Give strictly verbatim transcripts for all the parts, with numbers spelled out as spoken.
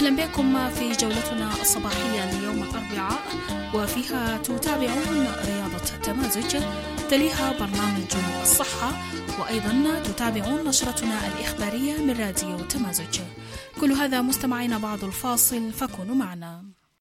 أهلا بكم في جولتنا الصباحية ليوم الأربعاء، وفيها تتابعون رياضة تمازج، تليها برنامج الصحة، وأيضا تتابعون نشرتنا الإخبارية من راديو تمازج. كل هذا مستمعين بعد الفاصل، فكونوا معنا.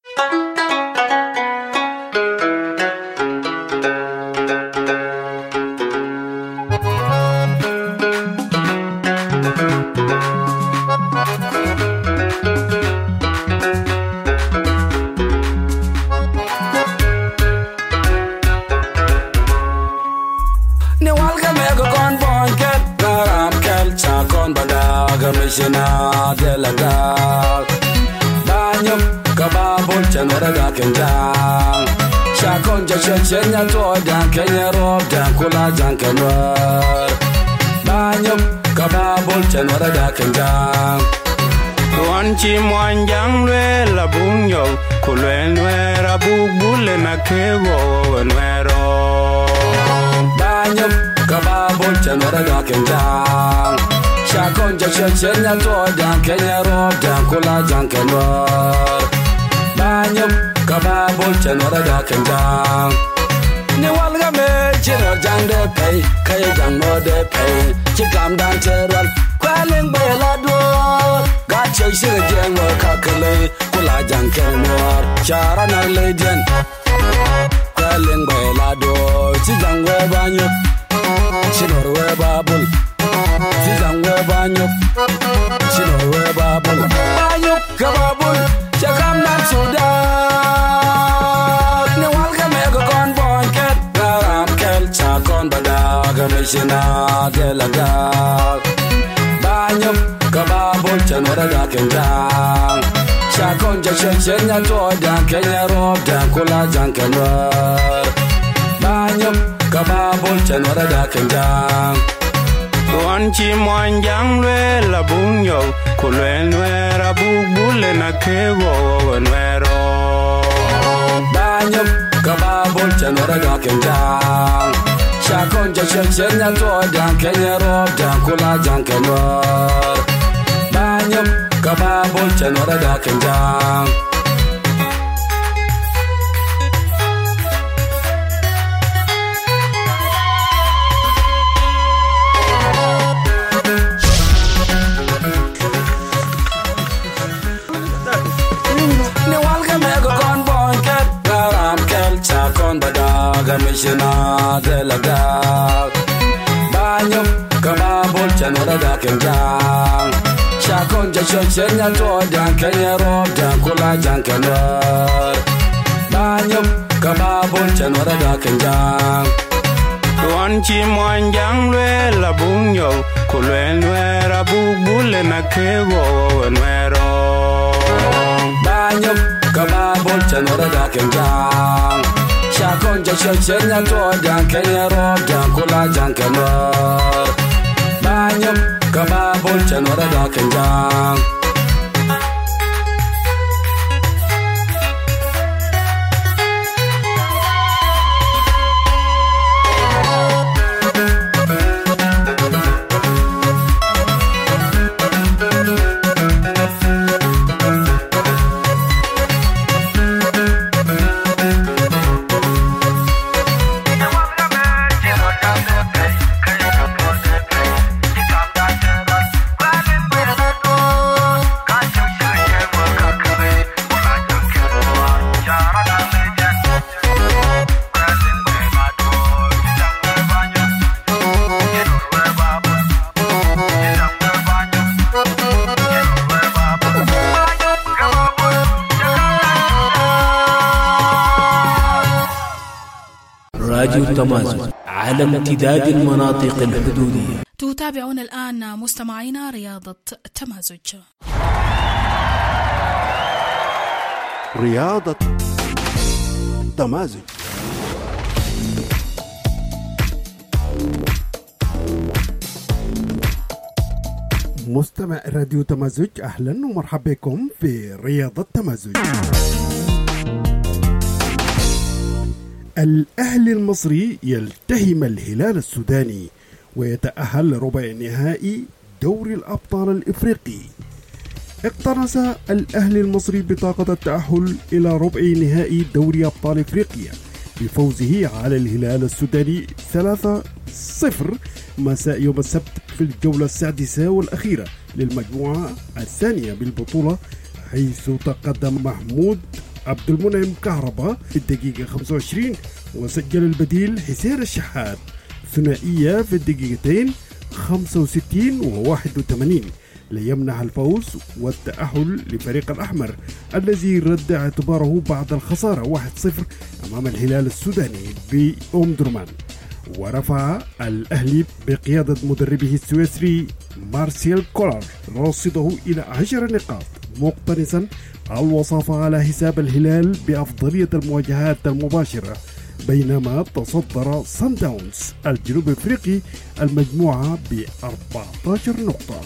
Commissioner de la Gal Banyo Kababul Chanwara Kenjang Shakon Jashenya Todan Kenya Rob Dan Kula Jankanwar Banyo Kababul Chanwara Kenjang Wanchi Mwanjang Lwela Bunyo Kulwenwera Bubule na Kewo Wenwero Banyo Kababul Chanwara Kenjang Shakon Jashenya Todan Kenya Rob Dan Kula Jankanwar Banyo Kababul Chanwara Kenjang Ni walga me chiro jang de pay kay jang no de pay chikam dan terwal kwaleng bela do gacho shiro jang no kakale kula jang kenwar chara na legend kwaleng bela do chijang we banyo chiro we babul chijang we banyo chiro we babul banyo kababul chakam dan sudan Commissioner de la Gal Banyo Kababul Chanwara Kenjang Shakon Jashenya Todan Kenya Rob Dan Kula Jankanwar Banyo Kababul Chanwara Kenjang Wanchi Mwanjang Lwela Bunyo Kulwenwera Bubule na Kewo Wenwero Banyo Kababul Chanwara Kenjang Shakon Jashenya Todan Kenya Rob Dan Kula Jankanwar Banyo Kababul Chanwara Kenjang Commissioner de la Gal Banyo Kababul Chanwara Kenjang Shakon Jashenya Todan Kenya Rob Dan Kula Jankanwar Banyo Kababul Chanwara Kenjang Wanchi Mwanjang Lwela Bunyo Kulwenwera Bubule na Kewo Wenwero Banyo Kababul Chanwara Kenjang Shakon Jashenya Todan Kenya Rob Dan Kula Jankanwar Banyo Kababul Chanwara Kenjang راديو تمازج على امتداد المناطق الحدودية. تتابعون الآن مستمعينا رياضة تمازج. رياضة تمازج. مستمع راديو تمازج، أهلا ومرحبا بكم في رياضة تمازج. الأهلي المصري يلتهم الهلال السوداني ويتأهل لربع نهائي دوري الأبطال الإفريقي. اقتنص الأهلي المصري بطاقة التأهل إلى ربع نهائي دوري أبطال إفريقيا بفوزه على الهلال السوداني ثلاثة صفر مساء يوم السبت في الجولة السادسة والأخيرة للمجموعة الثانية بالبطولة، حيث تقدم محمود عبد المنعم كهربا في الدقيقة خمسة وعشرين وسجل البديل حسين الشحات ثنائية في الدقيقتين خمسة وستين و واحد وثمانين ليمنح الفوز والتأهل لفريق الأحمر الذي رد اعتباره بعد الخسارة واحد صفر أمام الهلال السوداني بأم درمان. ورفع الأهلي بقيادة مدربه السويسري مارسيل كولر رصيده إلى عشر نقاط، مقتنصا الوصافة على حساب الهلال بأفضلية المواجهات المباشرة، بينما تصدر سان داونز الجنوب افريقي المجموعة ب أربعة عشر نقطة.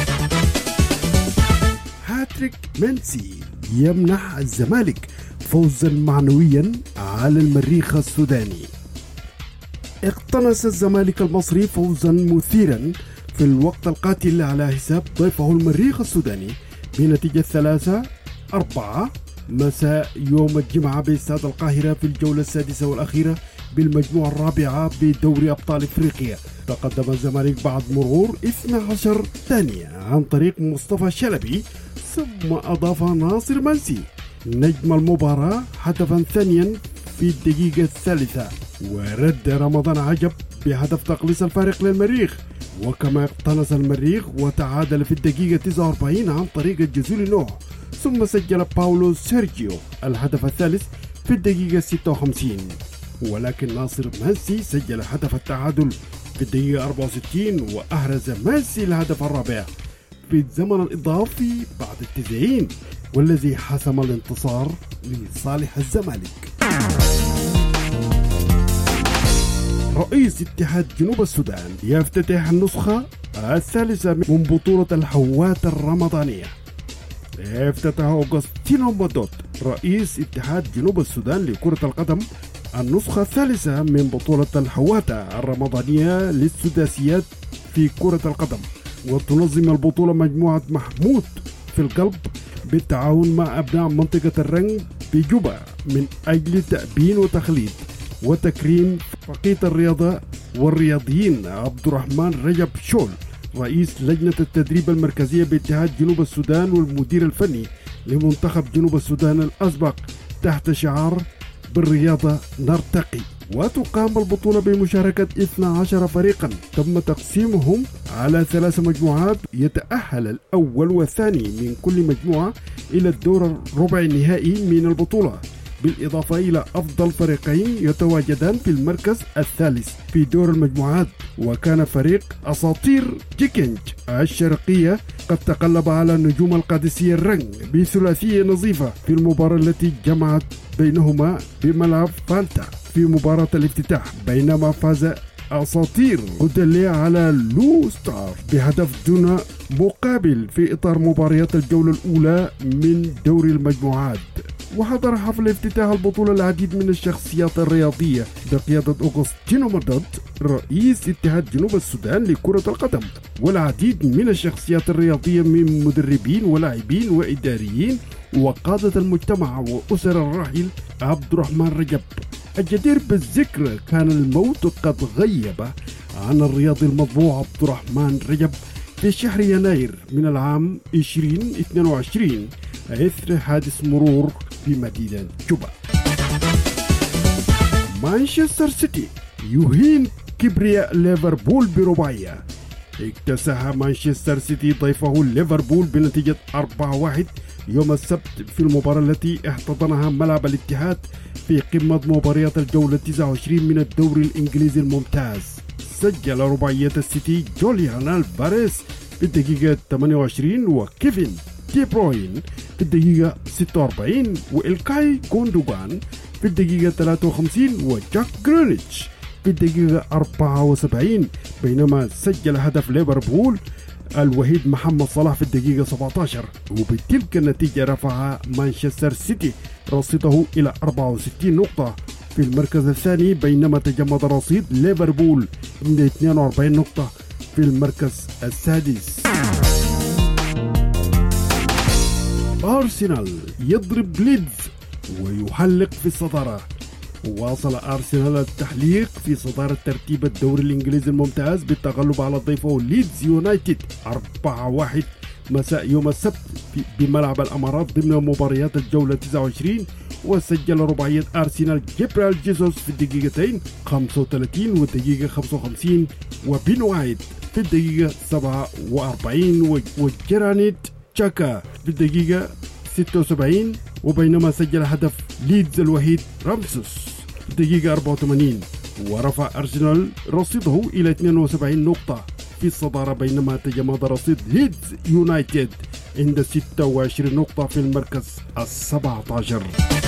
هاتريك منسي يمنح الزمالك فوزا معنويا على المريخ السوداني. اقتنص الزمالك المصري فوزا مثيرا في الوقت القاتل على حساب ضيفه المريخ السوداني بنتيجة ثلاثة أربعة مساء يوم الجمعة باستاد القاهرة في الجولة السادسة والأخيرة بالمجموعة الرابعة بدوري أبطال إفريقيا. تقدم الزمالك بعد مرور اثنتي عشرة ثانية عن طريق مصطفى شلبي، ثم أضاف ناصر منسي نجم المباراة هدفا ثانيا في الدقيقة الثالثة، ورد رمضان عجب بهدف تقليص الفارق للمريخ. وكما اقتنص المريخ وتعادل في الدقيقة تسعة وأربعين عن طريق الجزول نوح، ثم سجل باولو سيرجيو الهدف الثالث في الدقيقة ستة وخمسين، ولكن ناصر مانسي سجل هدف التعادل في الدقيقة أربعة وستين وأحرز مانسي الهدف الرابع في الزمن الإضافي بعد التسعين، والذي حسم الانتصار لصالح الزمالك. رئيس اتحاد جنوب السودان يفتتح النسخة الثالثة من بطولة الحوات الرمضانية. افتتح أوغسطينو مودوت رئيس اتحاد جنوب السودان لكرة القدم النسخة الثالثة من بطولة الحوات الرمضانية للسداسيات في كرة القدم، وتنظم البطولة مجموعة محمود في القلب بالتعاون مع أبناء منطقة الرنج بجوبا من أجل تأبين وتخليد وتكريم فقيد الرياضة والرياضيين عبد الرحمن رجب شول رئيس لجنة التدريب المركزية باتحاد جنوب السودان والمدير الفني لمنتخب جنوب السودان الأسبق تحت شعار بالرياضة نرتقي. وتقام البطولة بمشاركة اثني عشر فريقا تم تقسيمهم على ثلاث مجموعات، يتأهل الأول والثاني من كل مجموعة إلى الدور الربع النهائي من البطولة، بالإضافة إلى أفضل فريقين يتواجدان في المركز الثالث في دور المجموعات. وكان فريق أساطير جيكنج الشرقية قد تقلب على نجوم القادسية الرنج بثلاثية نظيفة في المباراة التي جمعت بينهما بملعب فانتا في مباراة الافتتاح، بينما فاز أساطير هودلي على لو ستار بهدف دون مقابل في إطار مباريات الجولة الأولى من دوري المجموعات. وحضر حفل افتتاح البطولة العديد من الشخصيات الرياضية بقيادة أوغسطينو مودوت رئيس اتحاد جنوب السودان لكرة القدم، والعديد من الشخصيات الرياضية من مدربين ولاعبين وإداريين وقادة المجتمع وأسر الراحل عبد الرحمن رجب. الجدير بالذكر كان الموت قد غيب عن الرياضي المطبوع عبد الرحمن رجب في شهر يناير من العام عشرين اثنين وعشرين إثر حادث مرور في مدينة جوبا. مانشستر سيتي يهين كبرياء ليفربول برباعية. اكتسح مانشستر سيتي ضيفه ليفربول بنتيجة أربعة واحد يوم السبت في المباراة التي احتضنها ملعب الاتحاد في قمة مباريات الجولة تسعة وعشرين من الدوري الإنجليزي الممتاز. سجل رباعية السيتي جوليان ألفاريز في الدقيقة ثمانية وعشرين وكيفن دي بروين في الدقيقة ستة وأربعين وإلكاي غوندوغان في الدقيقة ثلاثة وخمسين وجاك جرينيتش في الدقيقة أربعة وسبعين، بينما سجل هدف ليفربول الوحيد محمد صلاح في الدقيقة سبعة عشر. وبتلك النتيجة رفع مانشستر سيتي رصيده إلى أربعة وستين نقطة في المركز الثاني، بينما تجمد رصيد ليفربول من اثنين وأربعين نقطة في المركز السادس. أرسنال يضرب ليدز ويحلق في الصدارة. واصل أرسنال التحليق في صدارة ترتيب الدوري الإنجليزي الممتاز بالتغلب على ضيفه ليدز يونايتد أربعة واحد مساء يوم السبت بملعب الأمارات ضمن مباريات الجولة تسعة وعشرين. وسجل رباعية أرسنال جبرال جيسوس في الدقيقتين خمسة وثلاثين والدقيقة خمسة وخمسين وبين وايت في الدقيقة سبعة وأربعين وجرانيت تشاكا في الدقيقة ستة وسبعين. وبينما سجل هدف ليدز الوحيد رامسوس في الدقيقة أربعة وثمانين. ورفع أرسنال رصيده إلى اثنين وسبعين نقطة في الصدارة، بينما تجمد رصيد ليدز يونايتد عند ستة وعشرين نقطة في المركز السبعة عشر.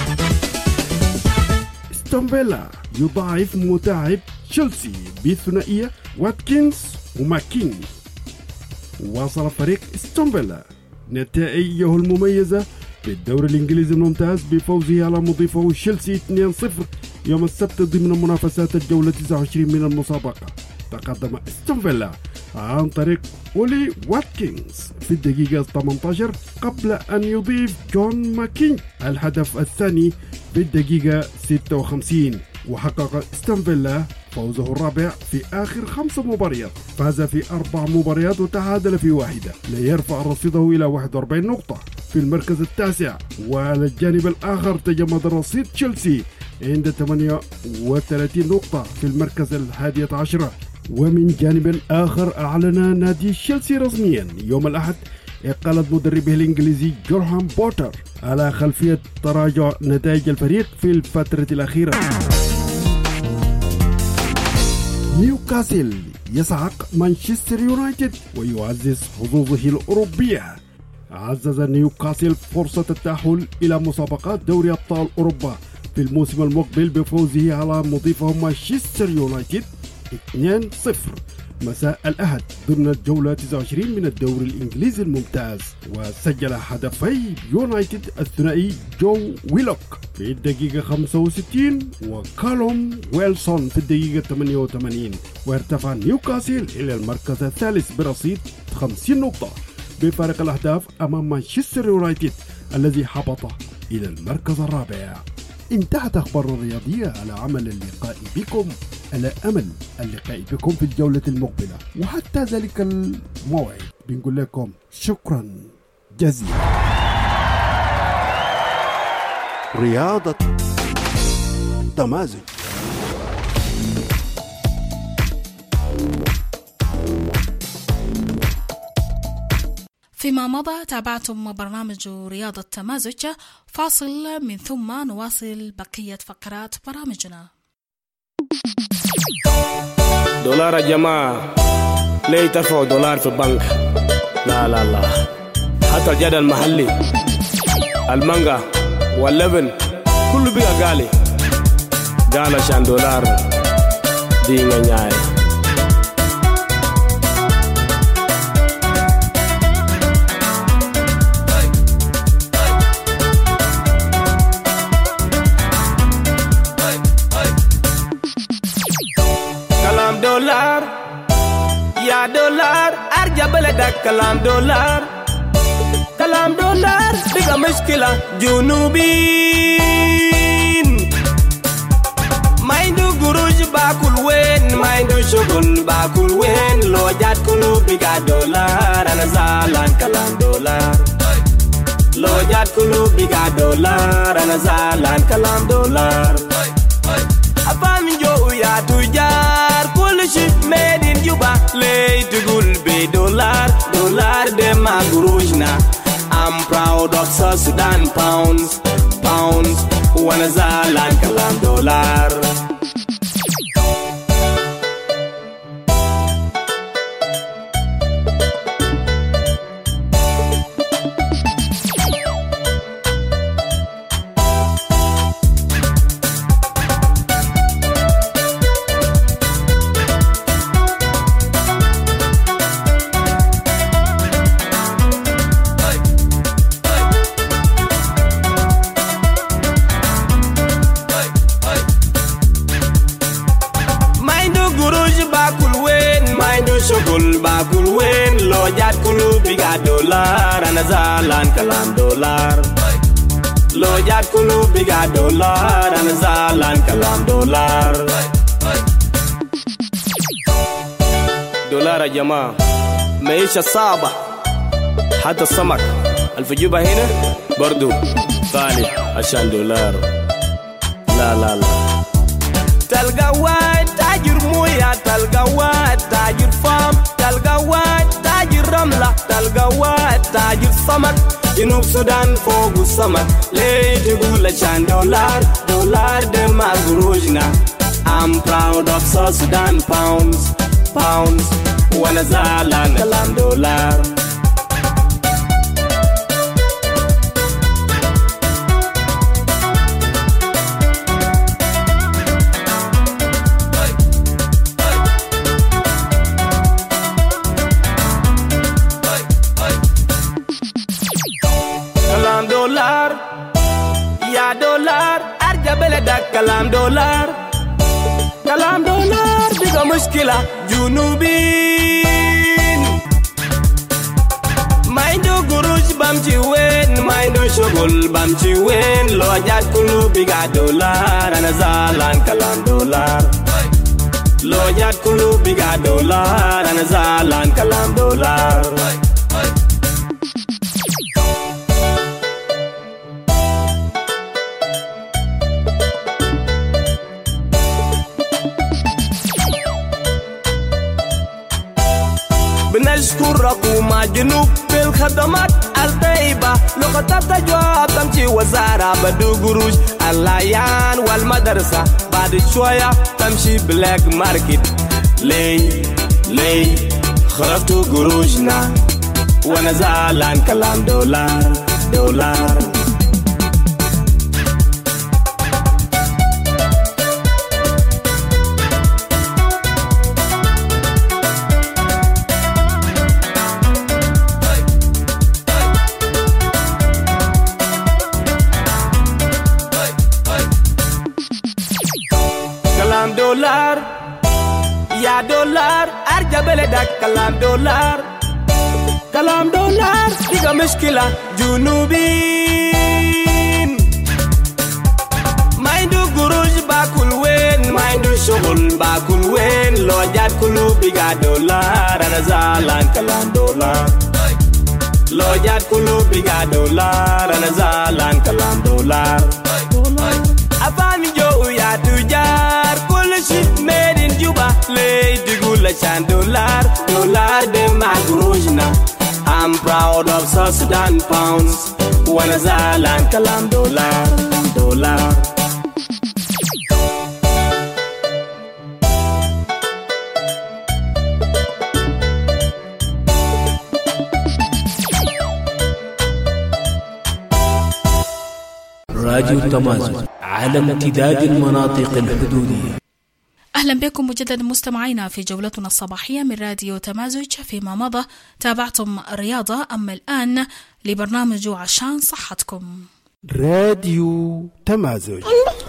استون فيلا يضاعف متاعب تشيلسي بثنائية واتكنز وماكين. واصل فريق استون فيلا نتائجه المميزة في الدوري الإنجليزي الممتاز بفوزه على مضيفه تشيلسي اثنين صفر يوم السبت ضمن منافسات الجولة تسعة وعشرين من المسابقة. تقدم استون فيلا عن طريق أولي واتكنز في الدقيقة ثمانية عشر قبل أن يضيف جون ماكين الهدف الثاني في الدقيقة ستة وخمسين. وحقق استون فيلا فوزه الرابع في آخر خمس مباريات، فاز في أربع مباريات وتعادل في واحدة ليرفع رصيده إلى واحد وأربعين نقطة في المركز التاسع. وعلى الجانب الآخر تجمد رصيد تشيلسي عند ثمانية وثلاثين نقطة في المركز الحادية عشرة. ومن جانب آخر أعلن نادي تشيلسي رسميا يوم الأحد إقالة مدربه الإنجليزي جورهام بوتر على خلفية تراجع نتائج الفريق في الفترة الأخيرة. نيوكاسل يسعق مانشستر يونايتد ويعزز حظوظه الأوروبية. عزز نيوكاسل فرصة التأهل إلى مسابقات دوري أبطال أوروبا في الموسم المقبل بفوزه على مضيفه مانشستر يونايتد اثنين صفر مساء الأحد ضمن الجولة تسعة وعشرين من الدوري الإنجليزي الممتاز. وسجل هدفي يونايتد الثنائي جو ويلوك في الدقيقة خمسة وستين وكالوم ويلسون في الدقيقة ثمانية وثمانين. وارتفع نيوكاسل إلى المركز الثالث برصيد خمسين نقطة بفارق الأهداف أمام مانشستر يونايتد الذي هبط إلى المركز الرابع. انتهت أخبار الرياضية على عمل اللقاء بكم على أمل اللقاء بكم في الجولة المقبلة، وحتى ذلك الموعد بنقول لكم شكرا جزيلا. رياضة تمازج. فيما مضى تابعتم برنامج رياضة تمازج. فاصل من ثم نواصل بقية فقرات برامجنا. دولار يا جماعة، ليه ترفعوا دولار في البنك؟ لا لا لا، حتى الجدل المحلي المانجا واللبن كله بقى غالي. قال عشان دولار دي نياي. دولار يا دولار أرجع بلدك. كلام دولار كلام دولار بقى مشكلة. جنوبين ما عنده قروش باكل وين، ما عنده شغل باكل وين. لو جات كله بقى دولار. أنا زعلان كلام دولار. لو جات كله بقى دولار. أنا زعلان كلام دولار. أفهم جو يا تجار كل شيء made in Cuba. ليه تقول بدولار؟ دولار ده ما قروشنا. I'm proud of South Sudan pounds pounds وانا زعلان كلام دولار. شغل باكل وين. لو جات كله بقى دولار. أنا زعلان كلام دولار لو جات كله بقى دولار أنا زعلان كلام دولار دولار يا جماعة معيشة صعبة حتى السمك الفجوبة هنا برضو غالي عشان دولار لا لا لا تلقى واحد تاجر موية تلقى واحد تاجر فام تلقى واحد تاجر رملة تلقى واحد تاجر سمك جنوب السودان فوق السمك ليه تقول عشان دولار دولار ده ما قروشنا I'm proud of South Sudan pounds pounds وانا زعلان كلام دولار كلام دولار يا دولار ارجع بلدك كلام دولار كلام دولار بقى مشكلة جنوبين ما عنده قروش بمشي وين ما عنده شغل بمشي وين لو جات كله بقى دولار أنا زعلان كلام دولار لو جات كله بقى دولار أنا زعلان كلام دولار بنشكر حكومة جنوب بالخدمات الطيبة لو خطبت جواب تمشي وزارة بدو قروش الليان والمدرسة بعد شوية تمشي بلاك ماركت ليه ليه خربتوا قروشنا وانا زعلان كلام دولار دولار دولار يا دولار ارجع بلدك كلام دولار كلام دولار دي مشكلة جنوبين ما عنده قروش باكل وين ما عنده شغل باكل وين لو جات كله بقى دولار انا زعلان كلام دولار لو جات كله بقى دولار انا زعلان كلام دولار افاني جو يا تجار كل شيء made in Juba ليه تقول عشان دولار دولار ده مع قروشنا I'm proud of South Sudan pounds وانا زعلان كلام دولار دولار راديو التمازن على امتداد المناطق الحدودية. أهلا بكم مجددا مستمعينا في جولتنا الصباحية من راديو تمازج. فيما مضى تابعتم الرياضة، أما الآن لبرنامج عشان صحتكم. راديو تمازج.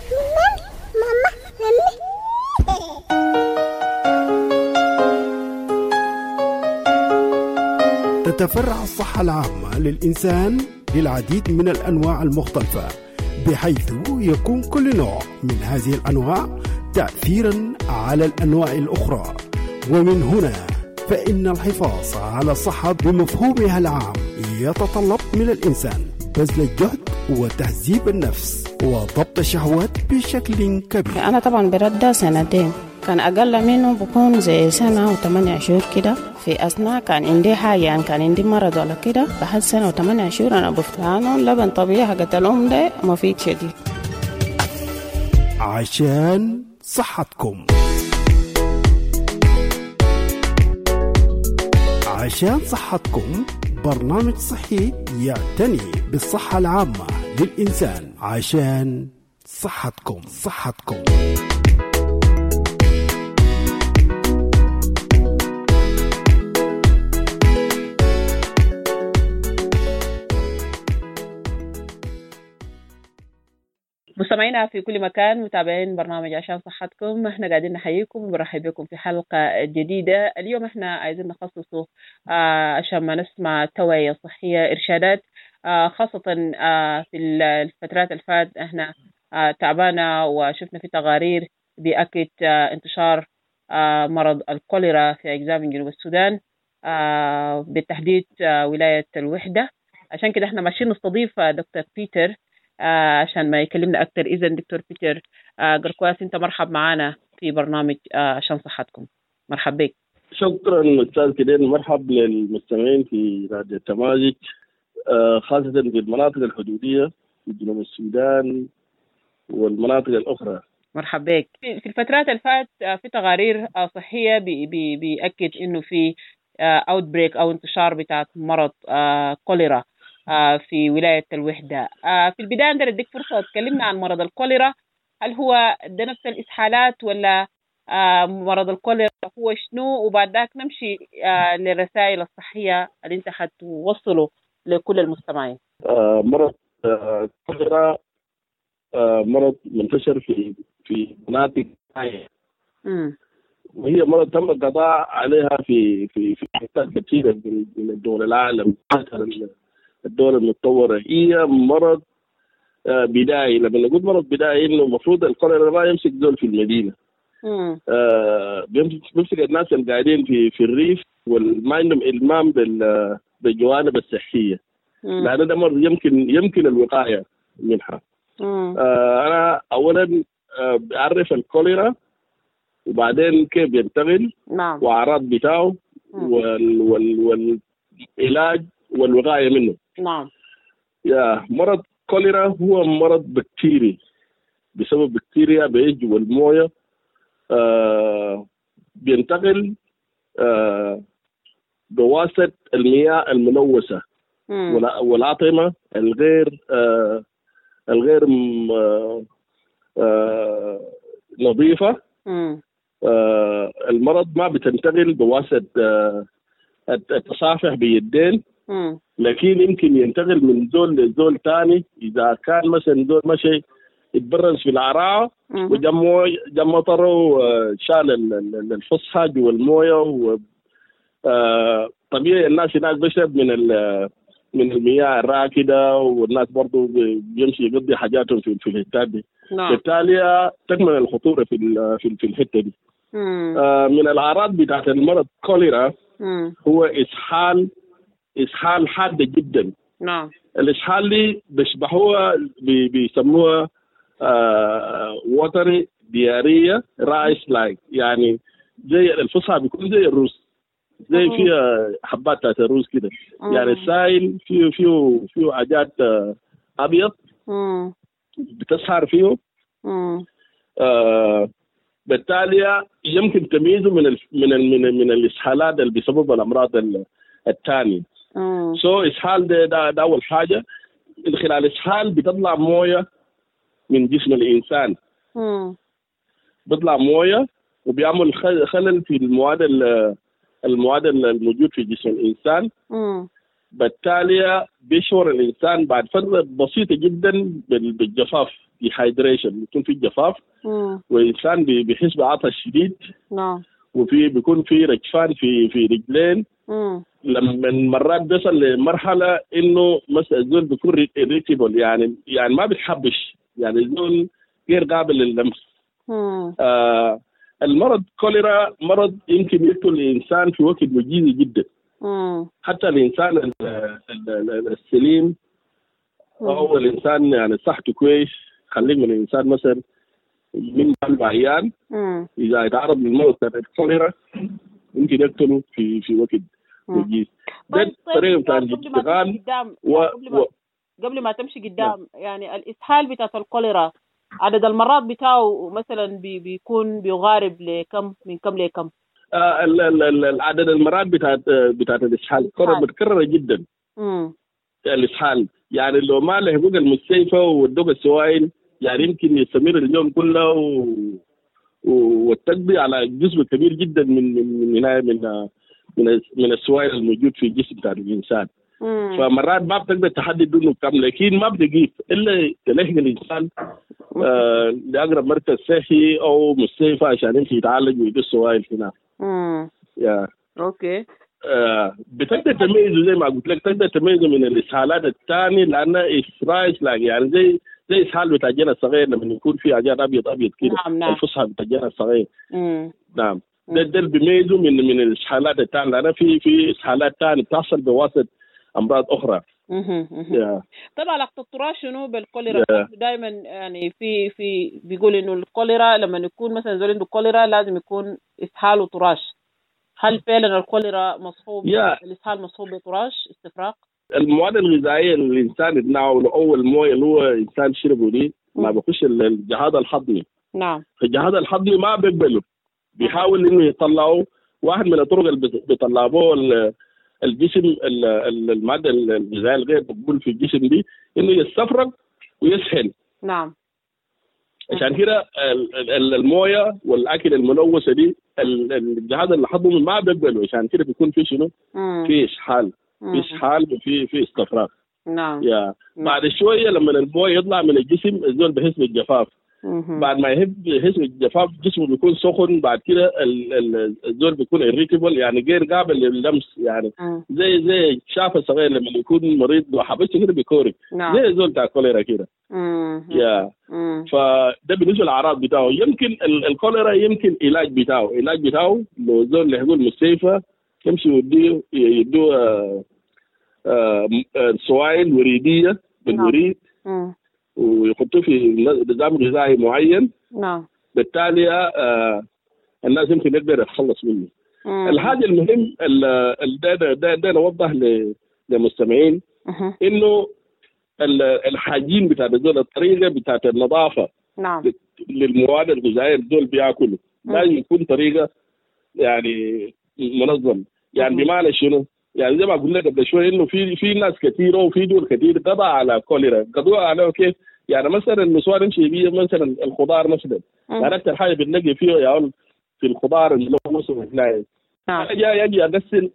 تتفرع الصحة العامة للإنسان للعديد من الأنواع المختلفة، بحيث يكون كل نوع من هذه الأنواع تأثيرا على الأنواع الأخرى. ومن هنا فإن الحفاظ على الصحة بمفهومها العام يتطلب من الإنسان بذل الجهد وتهذيب النفس وضبط الشهوات بشكل كبير. أنا طبعا برد سنتين، كان أقل منه بكون زي سنة وثمانية شهور كده. في أثناء كان عندي حاجة، يعني كان عندي مرض ولا كده، بعد سنة وثمانية شهور أنا بفتانه لبن طبيعي حقت الأم ده مفيد شديد. عشان صحتكم. عشان صحتكم برنامج صحي يعتني بالصحة العامة للإنسان. عشان صحتكم صحتكم مستمعينا في كل مكان متابعين برنامج عشان صحتكم، احنا قاعدين نحييكم ونرحب بكم في حلقة جديدة. اليوم احنا عايزين نخصصه آه عشان ما نسمع توعية صحية، إرشادات آه خاصة آه في الفترات الفات احنا آه تعبانة وشفنا في تقارير بأكد آه انتشار آه مرض الكوليرا في أجزاء من جنوب السودان آه بالتحديد آه ولاية الوحدة. عشان كده احنا ماشيين نستضيف آه دكتور بيتر آه عشان ما يكلمنا أكتر. إذن دكتور بيتر آه قركواس أنت مرحب معنا في برنامج آه عشان صحتكم. مرحب بك. شكرا أستاذ كدين، مرحب للمستمعين في راديو التمازج آه خاصة في المناطق الحدودية في جنوب السودان والمناطق الأخرى. مرحب بك. في الفترات الفات آه في تقارير آه صحية بي بي بيأكد إنه في أوت بريك أو انتشار بتاع مرض آه كوليرا آه في ولاية الوحدة. آه في البداية عندنا نديك فرصة تكلمنا عن مرض الكوليرا. هل هو ده نفس الإسهالات ولا آه مرض الكوليرا هو شنو؟ وبعد ذاك نمشي آه للرسائل الصحية اللي انت حتوصله لكل المستمعين. آه مرض آه كوليرا آه مرض منتشر في في مناطق معينة، وهي مرض تم القضاء عليها في في في حتات كثيرة من الدول العالم. الدول المتطورة هي مرض آه بدائي. لما نقول مرض بدائي إنه المفروض الكوليرا ما يمسك دول في المدينة، آه بيمسك الناس اللي قاعدين في في الريف والما عندهم إلمام بالجوانب الصحية، لأن ده مرض يمكن يمكن الوقاية منها. آه أنا أولا آه بعرف الكوليرا وبعدين كيف ينتقل، نعم، وأعراض بتاعه وال وال والعلاج والوقاية منه. نعم. يا مرض كوليرا هو مرض بكتيري بسبب بكتيريا بيجي والمويه آه بينتقل آه بواسطة المياه الملوثة والأطعمة الغير آه الغير آه آه نظيفة. آه المرض ما بتنتقل بواسطة آه التصافح بيدين، لكن يمكن ينتقل من زول لزول تاني. إذا كان مثلا زول مشي يتبرز في العراء وجم جم مطره شال الفصحى والمويه، طبيعي الناس هناك بيشرب من من المياه الراكده، والناس برضه بيمشي يقضي حاجاتهم في في الحته دي. بالتالي تكمن الخطوره في في في الحته دي. من الاعراض بتاعت المرض كوليرا هو اسهال اسهال حاده جدا. نعم. الاسهال دي بيشبهوها بيسموها آه وتري دياريه رايس لايك، يعني زي الفصحى بيكون زي الرز، زي فيها حبات تاعت الرز كده، يعني السائل فيه فيه فيه حاجات آه ابيض بتسهر فيه. آه بالتالي يمكن تمييزه من ال من ال من, ال من الاسهالات اللي بسبب الامراض الثانيه. سو so اسهال ده, ده, ده اول حاجه. من خلال الاسهال بتطلع مويه من جسم الانسان، مم. بيطلع مويه وبيعمل خلل في المواد المواد الموجود في جسم الانسان. مم. بالتالي بيشعر الانسان بعد فتره بسيطه جدا بالجفاف، ديهايدريشن، بيكون في جفاف، والانسان بيحس بعطش شديد. نعم. وفي بيكون في رجفان في في رجلين. مم. لما مرات بيصل لمرحله انه مثلا الزول بيكون ريتيبل، يعني يعني ما بيتحبش، يعني الزول غير قابل لللمس. آه المرض كوليرا مرض يمكن يقتل الانسان في وقت وجيزي جدا. مم. حتى الانسان السليم او الانسان يعني صحته كويس، خليك من الانسان مثلا من قلب عيان، اذا يتعرض للمرض الكوليرا يمكن يقتله في في وقت وجيز. طيب طريقه بتاع الاشتغال و... قبل ما قبل ما تمشي قدام، يعني الاسهال بتاع الكوليرا عدد المرات بتاعه مثلا بي بيكون بيغارب لكم من كم لكم؟ آه ال ال ال عدد المرات بتاعت بتاعت الاسهال الكوليرا متكرره جدا. امم الاسهال يعني لو ما له حقوق المستشفى والدوق السوائل يعني يمكن يستمر اليوم كله و... والتقضي على جزء كبير جدا من من من من, من, من السوائل الموجود في الجسم بتاع الانسان. مم. فمرات ما بتقدر تحدد انه كم، لكن ما بتجيب الا تلاقي الانسان آه لاقرب مركز صحي او مستشفى عشان يمشي يتعالج ويدي السوائل هناك. امم يا اوكي. آه بتقدر تميزه زي ما قلت لك، تقدر تميزه من الاسهالات الثانيه لانه افراش لاقي يعني زي زي اسهال بتاع الجنة الصغير لما يكون في حاجات ابيض ابيض كده. نعم نعم. الفصحى بتاع الجنة الصغير. امم نعم. ده ده اللي بيميزه من من الاسهالات الثانيه، لان في في اسهالات ثانيه بتحصل بواسطه امراض اخرى. اها. طبعا علاقه التراش شنو بالكوليرا؟ دائما يعني في في بيقول انه الكوليرا لما يكون مثلا زول عنده كوليرا لازم يكون اسهال وتراش. هل فعلا الكوليرا مصحوب yeah. الاسهال مصحوب بتراش استفراغ؟ المواد الغذائيه اللي الانسان يتناوله او المويه اللي هو انسان شربه دي ما بيخش الجهاز الهضمي. نعم. الجهاز الهضمي ما بيقبله، بيحاول انه يطلعه. واحد من الطرق اللي بيطلعوه الجسم الماده الغذائيه الغير مقبول في الجسم دي انه يستفرغ ويسهل. نعم. عشان كده المويه والاكل الملوثه دي الجهاز الهضمي ما بيقبله، عشان كده بيكون في شنو؟ في اسهال، في اسهال وفي في استفراغ. نعم. يا بعد شويه لما المويه يطلع من الجسم الزول بيحس بالجفاف. بعد ما يحب يحس بالجفاف جسمه بيكون سخن، بعد كده الزول بيكون irritable يعني غير قابل لللمس يعني. مم. زي زي شافه صغير لما يكون مريض وحبسته كده بيكوري. نعم. زي الزول بتاع كوليرا كده. يا فده بالنسبه للاعراض بتاعه. يمكن الكوليرا يمكن علاج بتاعه، علاج بتاعه لو الزول اللي يقول مستشفى يمشي يديه يدوه آه آه آه سوائل وريديه بالوريد. نعم. ويحطوه في نظام غذائي معين. نعم. بالتالي آه الناس يمكن يقدر يتخلص منه. مم. الحاجه المهم ده ده ده نوضح للمستمعين انه الحاجين بتاع دول الطريقه بتاعت النظافه. نعم. للمواد الغذائيه دول بياكلوا لازم يكون طريقه يعني منظم. يعني بمعنى شنو؟ يعني زي ما قلنا قبل شوي انه في في ناس كثيره وفي دول كثير قضى على كوليرا. قضوا على كيف؟ يعني مثلا النسوان يمشي بيه مثلا الخضار مثلا، يعني اكثر حاجه بنلاقي فيه يعني في الخضار الملوث والناي. جاي يجي اغسل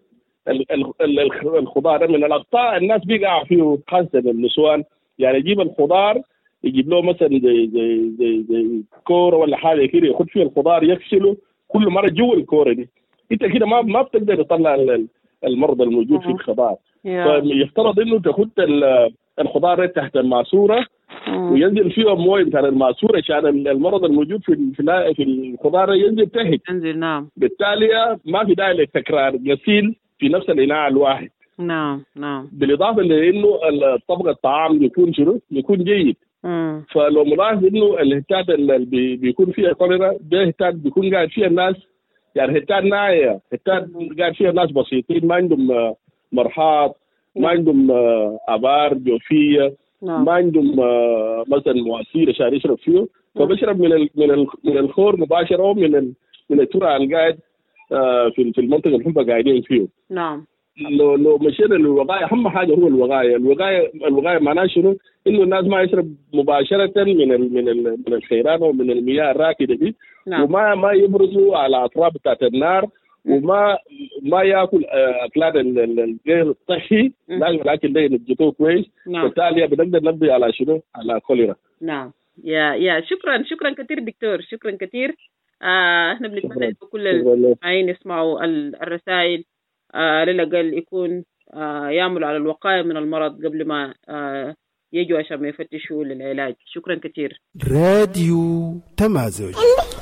الخضار من الاخطاء الناس بيقعوا فيه خاصه النسوان. يعني يجيب الخضار يجيب له مثلا زي زي زي, زي كوره ولا حاجه كده ياخذ فيه الخضار يغسله كل مره جوا الكوره دي. انت كده ما ما بتقدر تطلع المرض الموجود في الخضار. فيفترض انه تاخذ الخضار تحت الماسوره وينزل فيه مويه بتاع الماسوره عشان المرض الموجود في في الخضار ينزل تحت. ينزل. نعم. بالتالي ما في داعي للتكرار، غسيل في نفس الاناء الواحد. نعم نعم. بالاضافه لانه طبق الطعام يكون شنو؟ يكون جيد. مم. فلو ملاحظ انه الهتات اللي بيكون فيها كوليرا ده هتات بيكون قاعد فيها الناس يعني هتات ناعيه، هتات قاعد فيها ناس بسيطين ما عندهم مرحاض، ما عندهم ابار جوفيه. نعم. ما عندهم مثلا مواسير عشان يشرب فيه، فبيشرب من ال من ال من الخور مباشره او من من الترع القاعد في في المنطقه اللي هم قاعدين فيه. نعم. لو لو مشينا للوقايه اهم حاجه هو الوقايه، الوقايه الوقايه معناها شنو؟ انه الناس ما يشرب مباشره من ال من ال من الخيران او من المياه الراكده دي. نعم. وما ما يبرزوا على اطراف بتاعت النار، وما ما ياكل اكلات الغير صحي، لازم الاكل ده ينجتوه كويس. نعم. بالتالي بنقدر نقضي على شنو؟ على كوليرا. نعم. يا يا شكرا شكرا كثير دكتور، شكرا كثير. آه احنا بنتمنى انه كل المستمعين يسمعوا الرسائل آه للأقل يكون آه يعملوا على الوقاية من المرض قبل ما آه يجوا عشان ما يفتشوا للعلاج. شكرا كثير. راديو تمازج.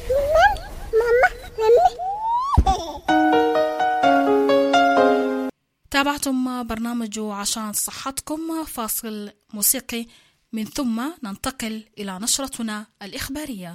تابعتم برنامج عشان صحتكم، فاصل موسيقي من ثم ننتقل إلى نشرتنا الإخبارية.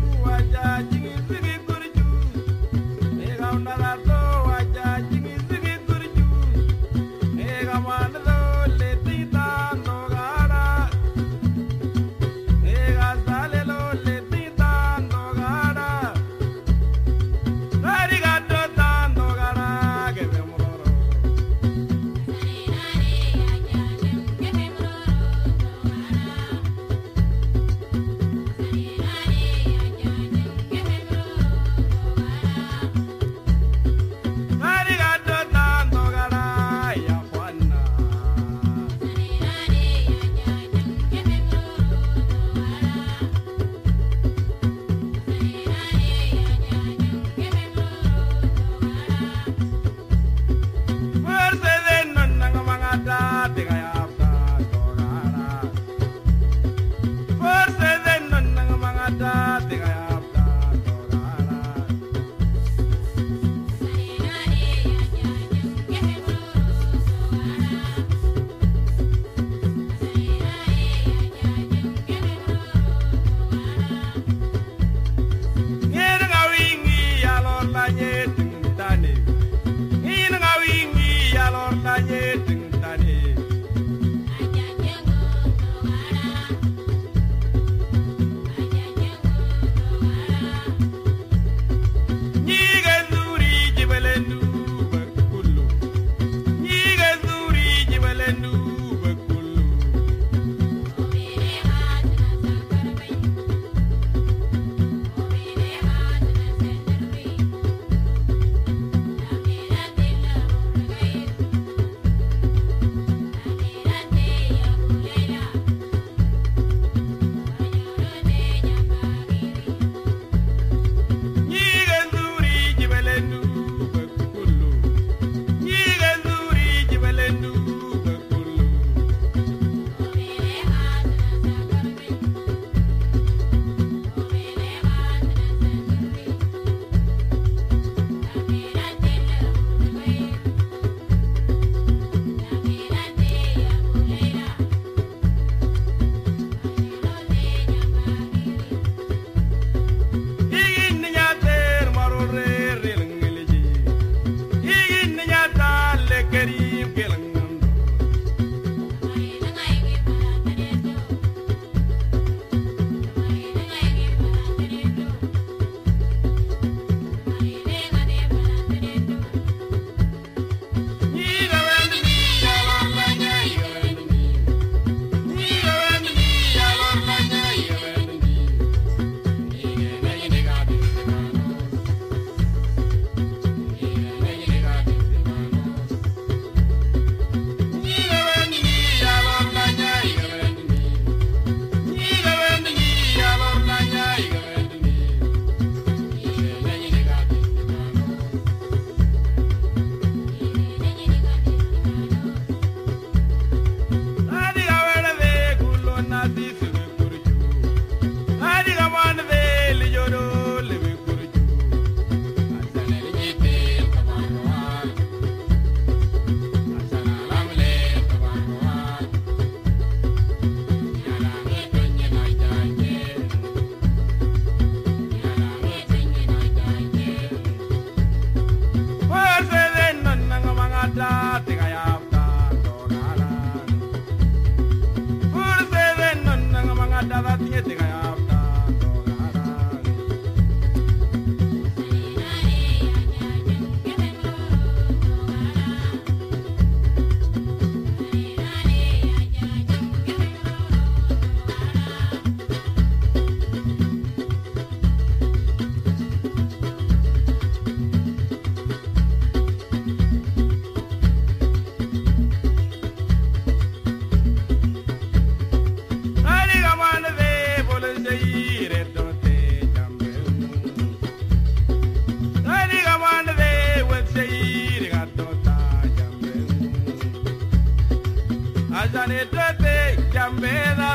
Wajah jingi zigi kurju, ega unala to wajah jingi zigi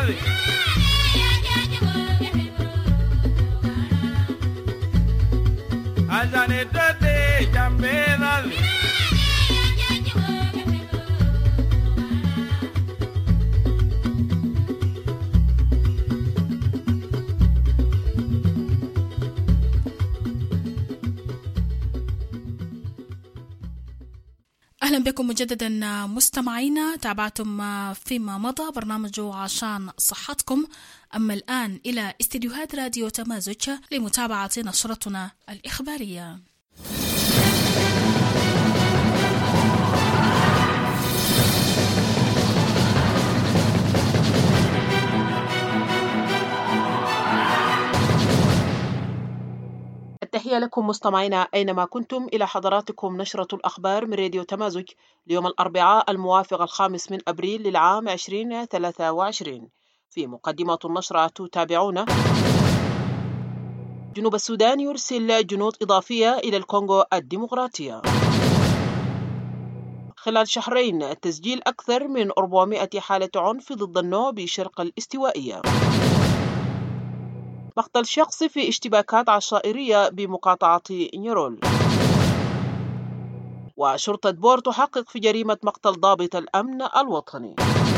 أهلا بكم مجددا مستمعينا. تابعتم فيما مضى برنامج عشان صحتكم. أما الآن إلى استديوهات راديو تمازج لمتابعة نشرتنا الإخبارية. تحية لكم مستمعينا أينما كنتم. إلى حضراتكم نشرة الأخبار من راديو تمازج ليوم الأربعاء الموافق الخامس من أبريل للعام عشرين ثلاثة وعشرين. في مقدمة النشرة تتابعون: جنوب السودان يرسل جنود إضافية إلى الكونغو الديمقراطية. خلال شهرين تسجيل أكثر من أربعمائة حالة عنف ضد النوع بشرق الاستوائية. مقتل شخص في اشتباكات عشائرية بمقاطعة نيرول. وشرطة بور تحقق في جريمة مقتل ضابط الأمن الوطني.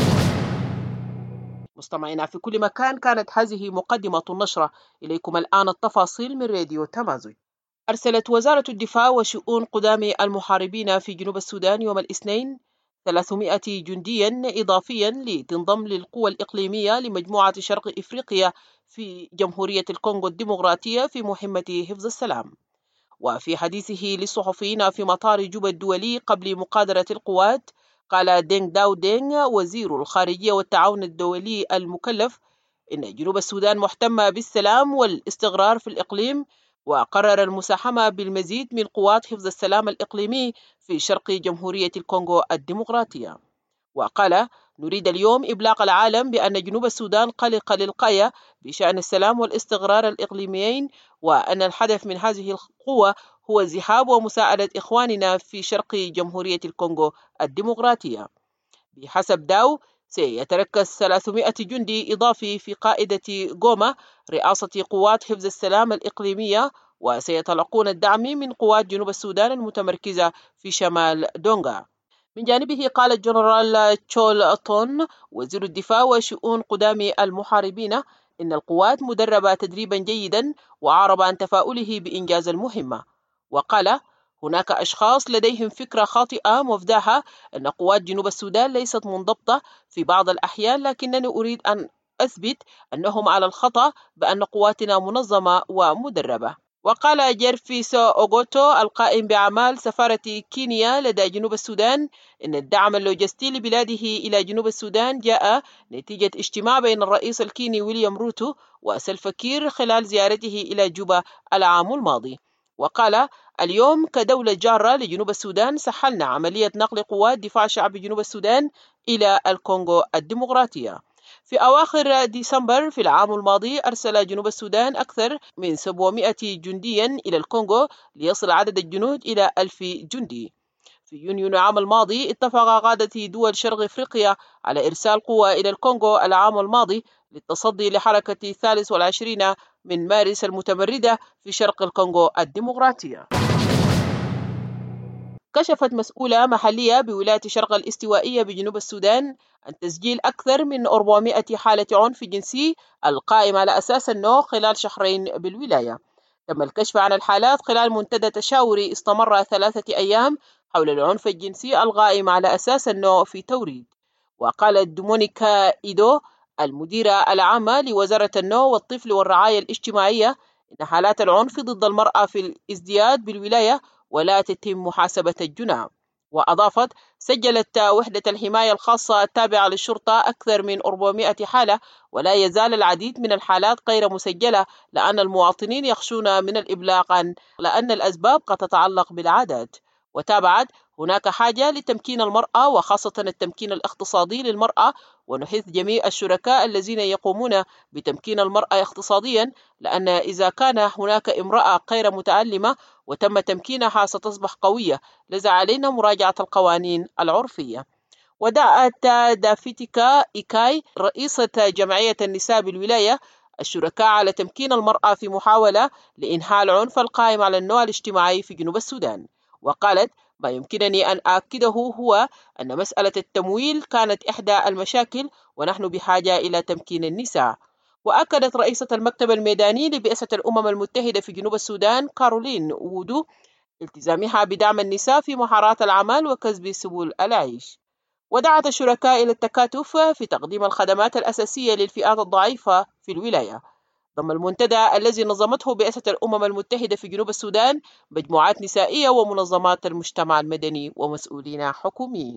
مستمعينا في كل مكان، كانت هذه مقدمة النشرة. إليكم الآن التفاصيل من راديو تمازج. أرسلت وزارة الدفاع وشؤون قدام المحاربين في جنوب السودان يوم الاثنين ثلاثمائة جنديا إضافيا لتنضم للقوى الإقليمية لمجموعة شرق إفريقيا في جمهورية الكونغو الديمقراطية في مهمة حفظ السلام. وفي حديثه للصحفيين في مطار جوبا الدولي قبل مقادرة القوات، قال دينغ داو دينغ وزير الخارجية والتعاون الدولي المكلف إن جنوب السودان مهتمة بالسلام والاستقرار في الإقليم، وقرر المساهمة بالمزيد من قوات حفظ السلام الإقليمي في شرق جمهورية الكونغو الديمقراطية. وقال: نريد اليوم إبلاغ العالم بأن جنوب السودان قلق للغاية بشأن السلام والاستقرار الإقليميين، وأن الهدف من هذه القوة هو ذهاب ومساعدة إخواننا في شرق جمهورية الكونغو الديمقراطية. بحسب داو، سيتركز ثلاثمائة جندي إضافي في قائدة غوما رئاسة قوات حفظ السلام الإقليمية، وسيتلقون الدعم من قوات جنوب السودان المتمركزة في شمال دونغا. من جانبه قال الجنرال تشول تون وزير الدفاع وشؤون قدام المحاربين إن القوات مدربة تدريبا جيدا، وعرب عن تفاؤله بإنجاز المهمة. وقال: هناك أشخاص لديهم فكرة خاطئة مفداحة أن قوات جنوب السودان ليست منضبطة في بعض الأحيان، لكنني أريد أن أثبت أنهم على الخطأ، بأن قواتنا منظمة ومدربة. وقال جيرفيس أوغوتو القائم بأعمال سفارة كينيا لدى جنوب السودان إن الدعم اللوجستي لبلاده إلى جنوب السودان جاء نتيجة اجتماع بين الرئيس الكيني ويليام روتو وسلفا كير خلال زيارته إلى جوبا العام الماضي. وقال: اليوم كدولة جارة لجنوب السودان سهلنا عملية نقل قوات دفاع شعب جنوب السودان إلى الكونغو الديمقراطية. في أواخر ديسمبر في العام الماضي أرسل جنوب السودان أكثر من سبعمائة جنديا إلى الكونغو ليصل عدد الجنود إلى ألف جندي. في يونيو العام الماضي اتفق قادة دول شرق إفريقيا على إرسال قوة إلى الكونغو العام الماضي للتصدي لحركة الثالث والعشرين من مارس المتمردة في شرق الكونغو الديمقراطية. كشفت مسؤولة محلية بولاية شرق الاستوائية بجنوب السودان عن تسجيل أكثر من أربعمائة حالة عنف جنسي القائمة على أساس النوع خلال شهرين بالولاية. تم الكشف عن الحالات خلال منتدى تشاوري استمر ثلاثة أيام حول العنف الجنسي القائم على أساس النوع في توريد. وقالت دومونيكا إيدو المديرة العامة لوزارة النوع والطفل والرعاية الاجتماعية إن حالات العنف ضد المرأة في الازدياد بالولاية ولا تتم محاسبة الجناح. وأضافت: سجلت وحدة الحماية الخاصة التابعة للشرطة أكثر من أربعمائة حالة، ولا يزال العديد من الحالات غير مسجلة لأن المواطنين يخشون من الإبلاغ عن لأن الأسباب قد تتعلق بالعادات. وتابعت: هناك حاجة لتمكين المرأة وخاصة التمكين الاقتصادي للمرأة، ونحث جميع الشركاء الذين يقومون بتمكين المرأة اقتصاديا، لأن إذا كان هناك امرأة غير متعلمة وتم تمكينها ستصبح قوية، لذا علينا مراجعة القوانين العرفية. ودعت دافيتيكا إيكاي رئيسة جمعية النساء بالولاية الشركاء على تمكين المرأة في محاولة لإنهاء العنف القائم على النوع الاجتماعي في جنوب السودان. وقالت: ما يمكنني أن أؤكده هو أن مسألة التمويل كانت إحدى المشاكل، ونحن بحاجة إلى تمكين النساء. وأكدت رئيسة المكتب الميداني لبعثة الأمم المتحدة في جنوب السودان كارولين وودو التزامها بدعم النساء في محاراة العمل وكسب سبل العيش. ودعت الشركاء إلى التكاتف في تقديم الخدمات الأساسية للفئات الضعيفة في الولاية. ضم المنتدى الذي نظمته بعثة الأمم المتحدة في جنوب السودان مجموعات نسائية ومنظمات المجتمع المدني ومسؤولين حكوميين.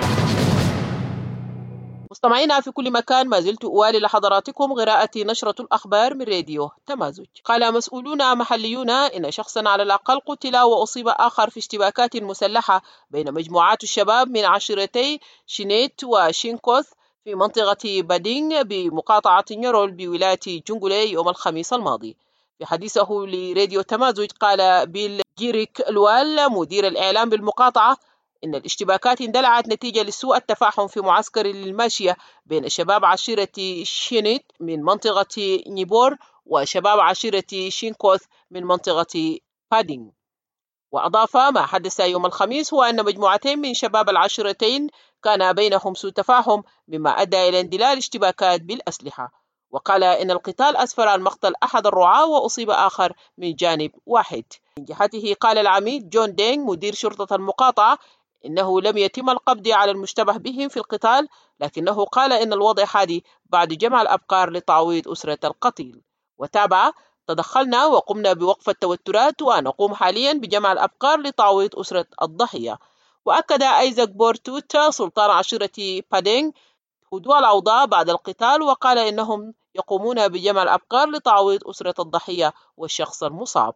مستمعينا في كل مكان، ما زلت أوالي لحضراتكم قراءة نشرة الأخبار من راديو تمازج. قال مسؤولون محليون إن شخصا على الأقل قتل وأصيب آخر في اشتباكات مسلحة بين مجموعات الشباب من عشيرتي شينيت وشينكوث في منطقة بادينغ بمقاطعة نيرول بولاية جنجولي يوم الخميس الماضي. في حديثه لراديو تمازج قال بيل جيريك الوال مدير الإعلام بالمقاطعة إن الاشتباكات اندلعت نتيجة لسوء التفاهم في معسكر للماشية بين شباب عشيرة شينيت من منطقة نيبور وشباب عشيرة شينكوث من منطقة بادينغ. وأضاف: ما حدث يوم الخميس هو أن مجموعتين من شباب العشيرتين كان بينهم سوء تفاهم مما أدى إلى اندلاع الاشتباكات بالأسلحة. وقال إن القتال أسفر عن مقتل أحد الرعاة وأصيب آخر من جانب واحد. من جهته قال العميد جون دينغ مدير شرطة المقاطعة إنه لم يتم القبض على المشتبه بهم في القتال، لكنه قال إن الوضع حادي بعد جمع الأبقار لتعويض أسرة القتيل. وتابع: تدخلنا وقمنا بوقف التوترات ونقوم حاليا بجمع الأبقار لتعويض أسرة الضحية. وأكد أيزاك بورتوت سلطان عشيرة بادينغ هدوء الأوضاع بعد القتال، وقال إنهم يقومون بجمع الأبقار لتعويض أسرة الضحية والشخص المصاب.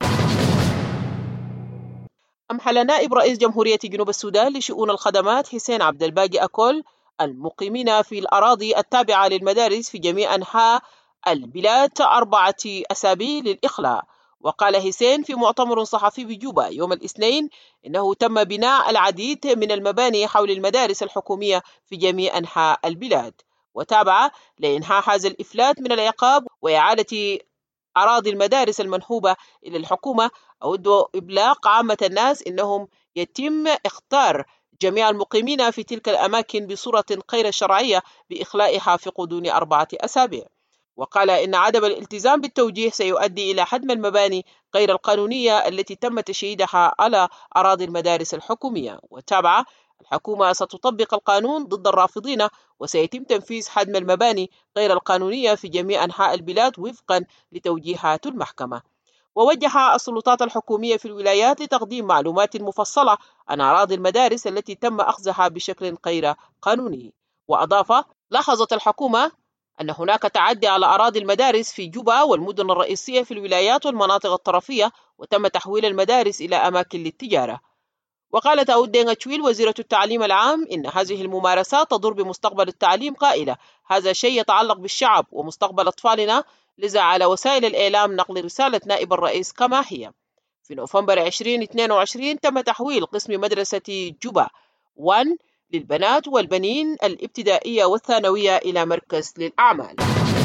أمحل نائب رئيس جمهورية جنوب السودان لشؤون الخدمات حسين عبد الباقي أكول المقيمين في الأراضي التابعة للمدارس في جميع أنحاء البلاد أربعة أسابيع للإخلاء. وقال حسين في مؤتمر صحفي بجوبا يوم الاثنين إنه تم بناء العديد من المباني حول المدارس الحكومية في جميع أنحاء البلاد. وتابع: لإنهاء هذا الإفلات من العقاب وإعادة أراضي المدارس المنهوبة إلى الحكومة، أود إبلاغ عامة الناس إنهم يتم اختار جميع المقيمين في تلك الأماكن بصورة غير شرعية بإخلائها في غضون أربعة أسابيع. وقال إن عدم الالتزام بالتوجيه سيؤدي إلى هدم المباني غير القانونية التي تم تشييدها على أراضي المدارس الحكومية. وتابع: الحكومة ستطبق القانون ضد الرافضين، وسيتم تنفيذ هدم المباني غير القانونية في جميع أنحاء البلاد وفقا لتوجيهات المحكمة. ووجه السلطات الحكومية في الولايات لتقديم معلومات مفصلة عن أراضي المدارس التي تم أخذها بشكل غير قانوني. وأضاف: لاحظت الحكومة أن هناك تعدي على أراضي المدارس في جوبا والمدن الرئيسية في الولايات والمناطق الطرفية، وتم تحويل المدارس إلى أماكن للتجارة. وقالت أود دينغ تشويل وزيرة التعليم العام إن هذه الممارسات تضر بمستقبل التعليم، قائلة: هذا شيء يتعلق بالشعب ومستقبل أطفالنا، لذا على وسائل الإعلام نقل رسالة نائب الرئيس كما هي. في نوفمبر ألفين واثنين وعشرين تم تحويل قسم مدرسة جوبا واحد للبنات والبنين الابتدائية والثانوية إلى مركز للأعمال.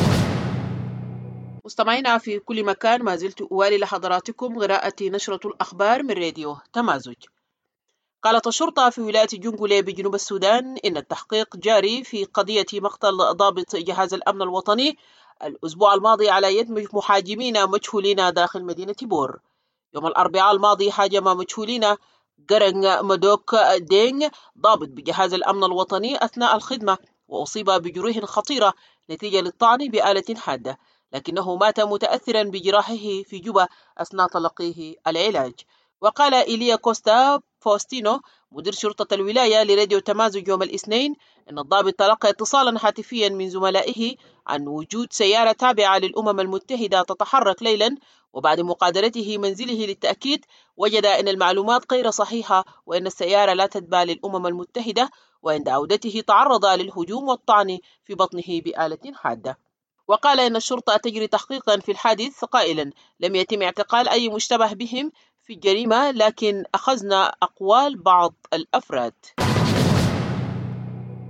مستمعينا في كل مكان، ما زلت أوالي لحضراتكم قراءة نشرة الأخبار من راديو تمازج. قالت الشرطة في ولاية جنجولي بجنوب السودان إن التحقيق جاري في قضية مقتل ضابط جهاز الأمن الوطني الأسبوع الماضي على يد محاجمين مجهولين داخل مدينة بور. يوم الأربعاء الماضي حاجم مجهولين جرنج مدوك دينغ ضابط بجهاز الأمن الوطني أثناء الخدمة، وأصيب بجروح خطيرة نتيجة للطعن بآلة حادة، لكنه مات متأثرا بجراحه في جوبا أثناء تلقيه العلاج. وقال إيليا كوستا فوستينو مدير شرطة الولاية لراديو تمازج يوم الاثنين أن الضابط تلقى اتصالا هاتفيا من زملائه عن وجود سيارة تابعة للأمم المتحدة تتحرك ليلا، وبعد مقادرته منزله للتأكيد وجد أن المعلومات غير صحيحة وأن السيارة لا تتبع للأمم المتحدة، وعند عودته تعرض للهجوم والطعن في بطنه بآلة حادة. وقال إن الشرطة تجري تحقيقا في الحادث، قائلا: لم يتم اعتقال أي مشتبه بهم في الجريمة، لكن أخذنا أقوال بعض الأفراد.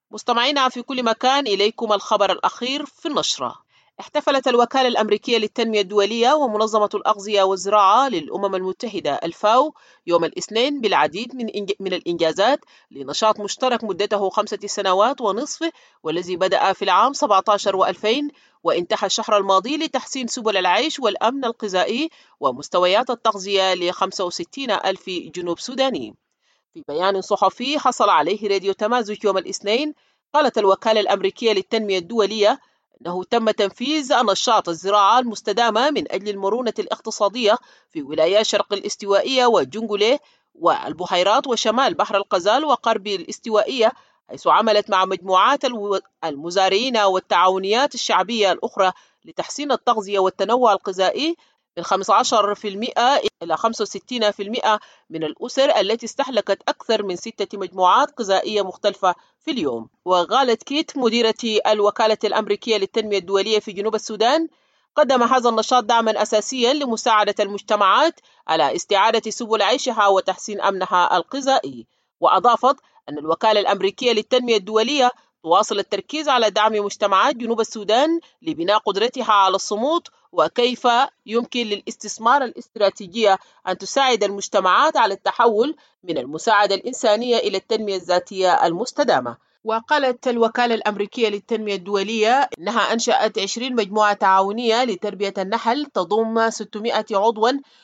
مستمعينا في كل مكان، إليكم الخبر الأخير في النشرة. احتفلت الوكالة الأمريكية للتنمية الدولية ومنظمة الأغذية والزراعة للأمم المتحدة الفاو يوم الاثنين بالعديد من من الإنجازات لنشاط مشترك مدته خمسة سنوات ونصف، والذي بدأ في العام سبعة عشر وألفين وانتهى الشهر الماضي لتحسين سبل العيش والأمن الغذائي ومستويات التغذية ل خمسة وستين ألف جنوب سوداني. في بيان صحفي حصل عليه راديو تمازج يوم الاثنين، قالت الوكالة الأمريكية للتنمية الدولية أنه تم تنفيذ نشاط الزراعة المستدامة من أجل المرونة الاقتصادية في ولايات شرق الاستوائية وجنجولي والبحيرات وشمال بحر الغزال وقرب الاستوائية، حيث عملت مع مجموعات المزارعين والتعاونيات الشعبية الأخرى لتحسين التغذية والتنوع الغذائي من خمسة عشر بالمئة إلى خمسة وستين بالمئة من الأسر التي استهلكت أكثر من ستة مجموعات غذائية مختلفة في اليوم. وقالت كيت مديرة الوكالة الأمريكية للتنمية الدولية في جنوب السودان، قدم هذا النشاط دعما أساسيا لمساعدة المجتمعات على استعادة سبل عيشها وتحسين أمنها الغذائي. وأضافت أن الوكالة الأمريكية للتنمية الدولية تواصل التركيز على دعم مجتمعات جنوب السودان لبناء قدرتها على الصمود، وكيف يمكن للاستثمار الاستراتيجية أن تساعد المجتمعات على التحول من المساعدة الإنسانية إلى التنمية الذاتية المستدامة. وقالت الوكالة الأمريكية للتنمية الدولية إنها أنشأت عشرين مجموعة تعاونية لتربية النحل تضم ستمائة عضوا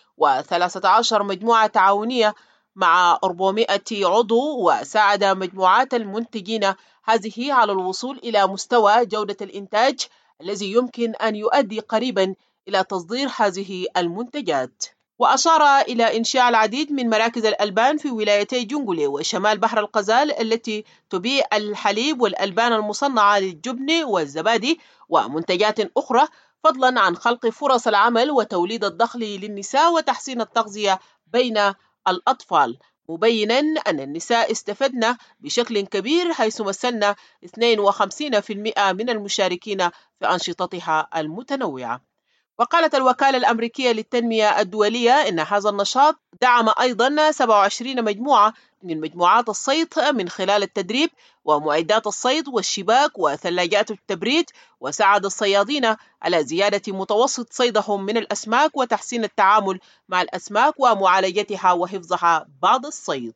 وثلاثة عشر مجموعة تعاونية مع أربعمائة عضو، وساعد مجموعات المنتجين هذه على الوصول إلى مستوى جودة الإنتاج الذي يمكن أن يؤدي قريبا إلى تصدير هذه المنتجات. وأشار إلى إنشاء العديد من مراكز الألبان في ولايتي جنجولي وشمال بحر الغزال التي تبيع الحليب والألبان المصنعة للجبن والزبادي ومنتجات أخرى، فضلا عن خلق فرص العمل وتوليد الدخل للنساء وتحسين التغذية بين الأطفال، مبينا أن النساء استفدن بشكل كبير حيث مثلن اثنين وخمسين بالمئة من المشاركين في أنشطتها المتنوعة. وقالت الوكالة الأمريكية للتنمية الدولية إن هذا النشاط دعم أيضا سبعة وعشرين مجموعة من مجموعات الصيد من خلال التدريب ومعدات الصيد والشباك وثلاجات التبريد، وساعد الصيادين على زيادة متوسط صيدهم من الأسماك وتحسين التعامل مع الأسماك ومعالجتها وحفظها بعد الصيد.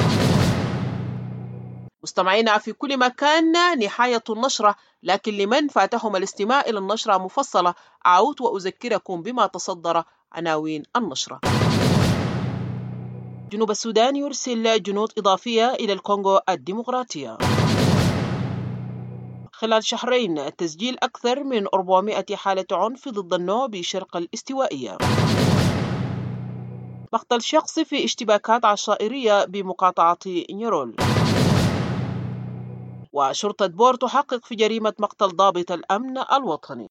مستمعينا في كل مكان، نهاية النشرة، لكن لمن فاتهم الاستماع إلى النشرة مفصلة أعود وأذكركم بما تصدر عناوين النشرة. جنوب السودان يرسل جنود إضافية إلى الكونغو الديمقراطية. خلال شهرين تسجيل أكثر من أربعمائة حالة عنف ضد النوع بشرق الاستوائية. مقتل شخص في اشتباكات عشائرية بمقاطعة نيرول. وشرطة بور تحقق في جريمة مقتل ضابط الأمن الوطني.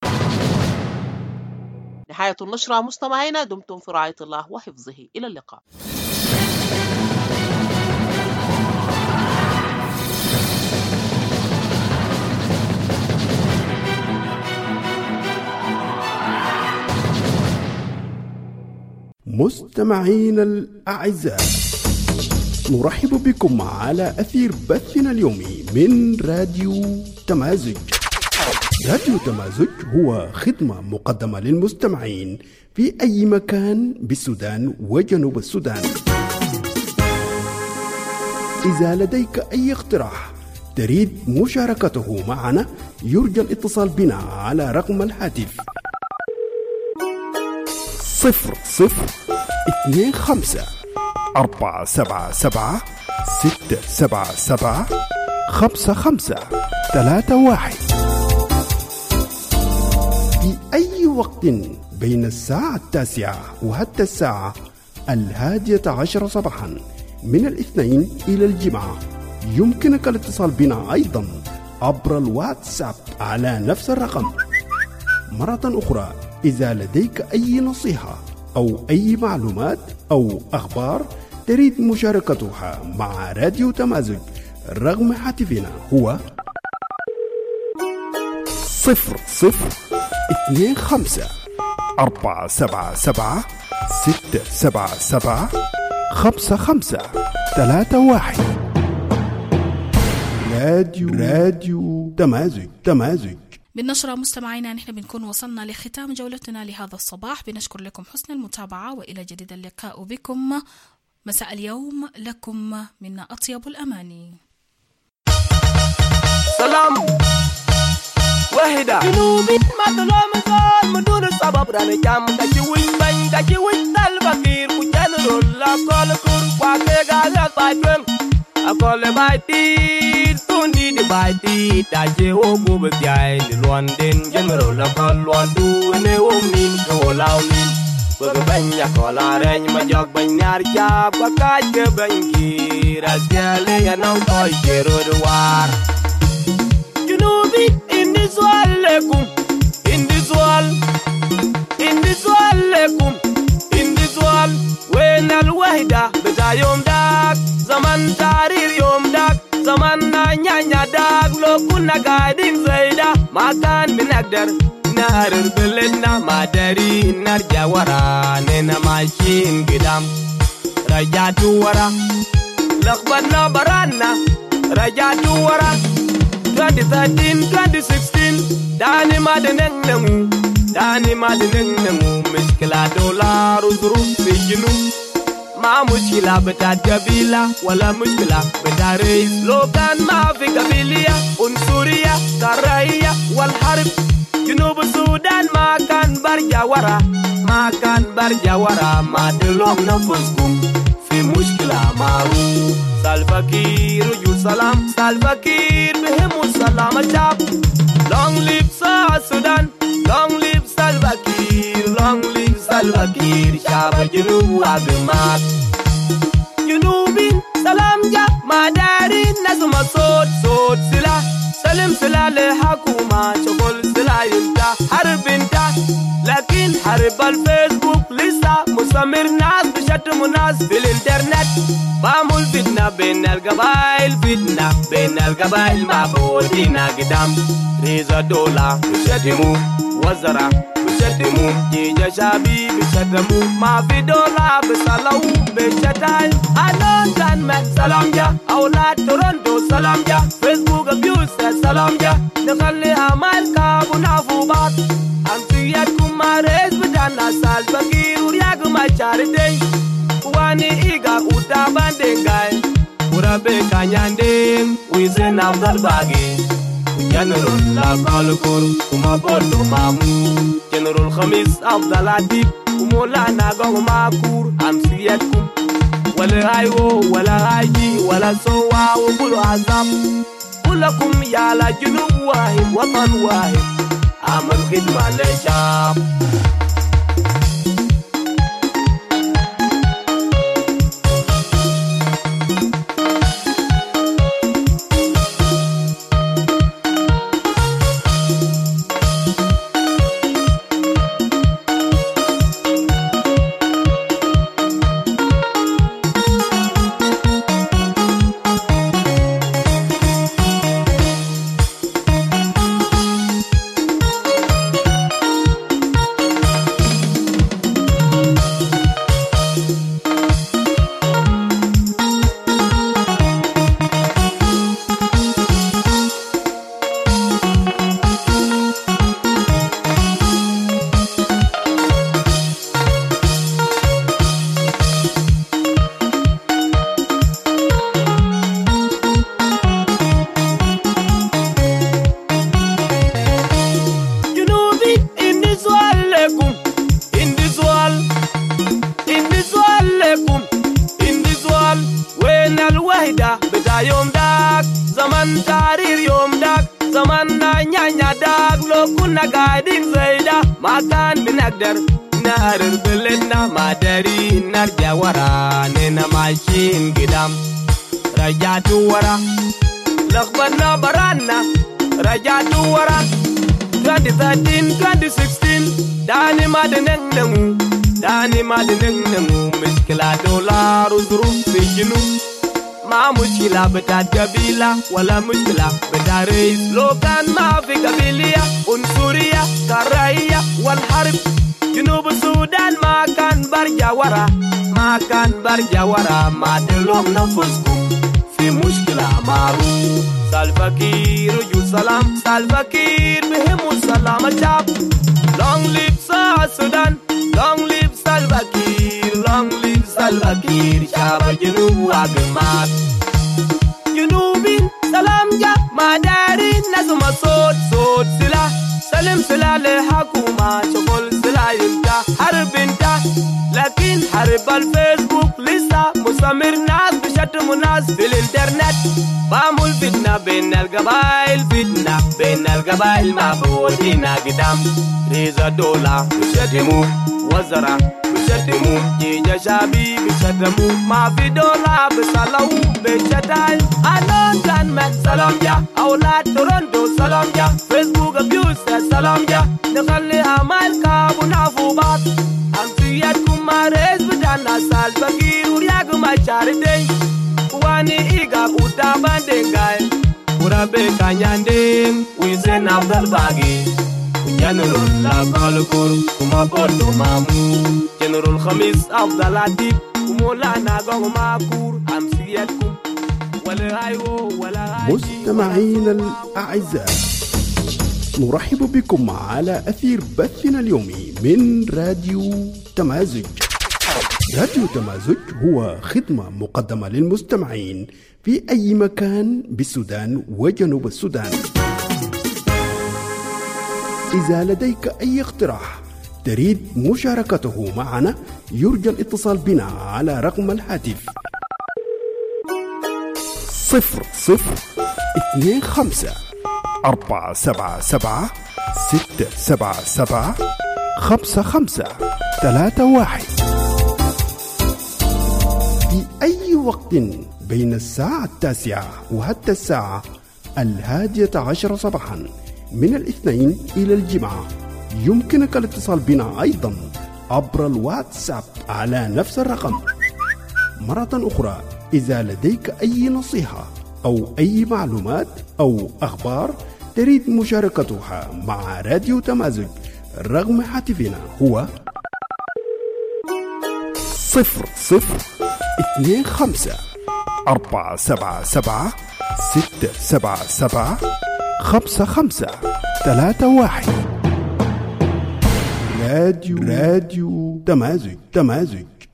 نهاية النشرة مستمعينا، دمتم في رعاية الله وحفظه، إلى اللقاء. مستمعينا الأعزاء، نرحب بكم على أثير بثنا اليومي من راديو تمازج. راديو تمازج هو خدمة مقدمة للمستمعين في أي مكان بالسودان وجنوب السودان. إذا لديك أي اقتراح تريد مشاركته معنا، يرجى الاتصال بنا على رقم الهاتف صفر صفر اثنين خمسة أربعة سبعة سبعة ستة سبعة سبعة خمسة خمسة ثلاثة واحد في أي وقت بين الساعة التاسعة وحتى الساعة الهادية عشر صباحا من الاثنين إلى الجمعة. يمكنك الاتصال بنا أيضا عبر الواتساب على نفس الرقم. مرة أخرى، إذا لديك أي نصيحة أو أي معلومات أو أخبار تريد مشاركتها مع راديو تمازج، رقم هاتفنا هو صفر صفر اثنين خمسة أربعة سبعة سبعة ستة سبعة سبعة خمسة خمسة ثلاثة واحد. راديو راديو تمازج تمازج. بالنشرة مستمعينا نحن بنكون وصلنا لختام جولتنا لهذا الصباح. بنشكر لكم حسن المتابعة وإلى جديد اللقاء بكم مساء اليوم. لكم منا أطيب الأماني. سلام وحدة جنوبي ما تلوم زال مدون السبب راني جام كجوي بان كجوي الفقير كجان رولا كل كور واكي غالا بايتم أقول بايتي توندي دي بايتي تاجي وقو بتياي لوندين جنرولا كل لوندو نيومين كولاونين بغبنيا كولا رين مجاك بنيار جاب وكاج بنكي راسيالي ينو كوي جيرو دوار جنوبي in this world lekum in this world in this world lekum in this world when al wahida beta yom dak zaman tarir yom dak zaman na nyanya dak lo kunna gadin zaida makan binagdar nar belenna madari nar jawara nena mashin gidam rajatu wara lakbanna baranna rajatu wara twenty thirteen, twenty sixteen, Dani madeneng nemu, Dani madeneng nemu, Mishkila dollar uzrum sijinu, Ma mushkila betat gabila, wala mushkila betat reis, Logan ma fi gabiliya, unsuriya, karaiya, wal harib, Junub Sudan makan barjawara, makan barjawara, madelom nafuskum, fi mushkila maru. Salva Kiir rujul salam, Salva Kiir behemu salam ajab. Long live South Sudan, long live Salva Kiir, long live Salva Kiir. Shaba Junub abimat, Junubin salam ja, madarin nasma sod sod sila, salim sila le hakuma, chokol sila yunta harbinta. Lakin harb al Facebook lisa, musamir nas bishat munas fil internet. Bamul fitna ben al gabail, fitna ben al gabail mabodina gidam. Reza dola bishatimu, wazara bishatimu, jija shabi bishatamu, mafi dola bisalau bishatal. Anon kan met salam ja, awlad Toronto salam ja, Facebook abuse salam ja, nakali amal ka bunafubat. Amtiyat kumares bidana Salva Kiir uriag macharide. Wani iga utabandengai, urabe kanyandem, wizen abdal bagi. General la kalkur, kuma bondo mamu. General Khamis Abdal Adib, kumola nagong makur. Amsiyat kum, wala aywo, wala ayi, wala sowa, wubulu azam. Ulakum yala junub wahid, watan wahid. Amal khidma le shab. twenty thirteen, twenty sixteen, Dani madeneng nemu, Dani madeneng nemu, Mishkila dollar uzrum sijinu, Ma mushkila betat gabila, wala mushkila betat reis, Logan ma fi gabiliya, unsuriya, karaiya, wal harib, Junub Sudan makan barjawara, makan barjawara, madelom nafuskum, fi mushkila maru. Salfakir you salam Salfakir بهم السلام الشعب Long live South Sudan Long live Salva Kiir Long live Salva Kiir شعب الجنوب وقمات جنوبين سلام جا مدارين نسم صوت صوت سلاح سلم سلاح لحكومة شغل سلاح ينتا حرب انتا لكن حرب الفيسبوك لسه مستمر ناس بشتم ناس في الانترنت بعمل فتنة بين القبائل فتنة بين القبائل معبودين قدام ريزة دولة بشتمو وزراء بشتمو جيجا شابي بشتمو ما في دولة بسلو بشتاي ألون كان من سلام جا أولاد تورنتو سلام جا فيسبوك أبيوز سلام جا نخلي أمال كابو نافو بعض أمسياتكم ما ريز بدانا Salva Kiir uriagu macharite wani iga utaban dengai urabe kanyandeng wizen Abdul Bagi General la balkur kuma bodo mamu General Khamis Abdul Latif kumolana gong makur amsiyatkum wala aywo wala مستمعينا الأعزاء، نرحب بكم على أثير بثنا اليومي من راديو تمازج. راديو تمازج هو خدمة مقدمة للمستمعين في أي مكان بالسودان وجنوب السودان. إذا لديك أي اقتراح تريد مشاركته معنا يرجى الاتصال بنا على رقم الهاتف صفر صفر اثنين خمسة أربعة سبعة سبعة ستة سبعة سبعة خمسة خمسة ثلاثة واحد. في أي وقت بين الساعة التاسعة وحتى الساعة الهادية عشر صباحا من الاثنين إلى الجمعة يمكنك الاتصال بنا أيضا عبر الواتساب على نفس الرقم. مرة أخرى، إذا لديك أي نصيحة أو أي معلومات أو أخبار تريد مشاركتها مع راديو تمازج، رقم هاتفنا هو صفر صفر اثنين خمسة أربعة سبعة سبعة ستة سبعة سبعة خمسة خمسة ثلاثة واحد. راديو راديو تمازج تمازج.